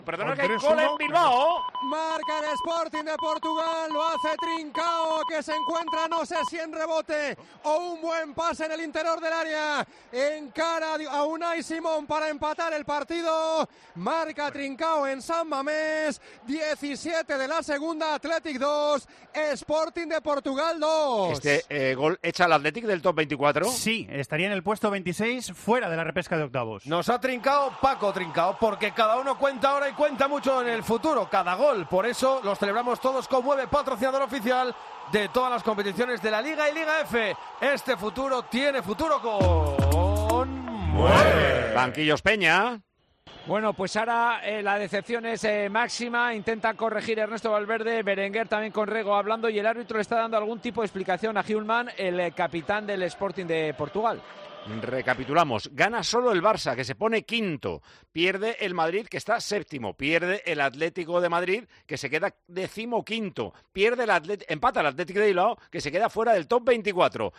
Perdona que hay gol en Bilbao. Marca el Sporting de Portugal, lo hace Trincao, que se encuentra, no sé si en rebote o un buen pase en el interior del área. Encara a Unai Simón para empatar el partido. Marca Trincao en San Mamés. 17 de la segunda, Athletic 2, Sporting de Portugal 2. Este gol echa al Athletic del top 24. Sí, estaría en el puesto 26, fuera de la repesca de octavos. Nos ha trincado Paco Trincao, porque cada uno cuenta ahora y cuenta mucho en el futuro, cada gol. Por eso los celebramos todos con Mueve, patrocinador oficial de todas las competiciones de la Liga y Liga F. Este futuro tiene futuro con Mueve. Banquillos Peña. Bueno, pues ahora la decepción es máxima, intenta corregir Ernesto Valverde, Berenguer también con Rego hablando y el árbitro le está dando algún tipo de explicación a Hjulmand, el capitán del Sporting de Portugal. Recapitulamos, gana solo el Barça, que se pone quinto, pierde el Madrid, que está séptimo, pierde el Atlético de Madrid, que se queda decimoquinto, empata el Atlético de Bilbao, que se queda fuera del top 24.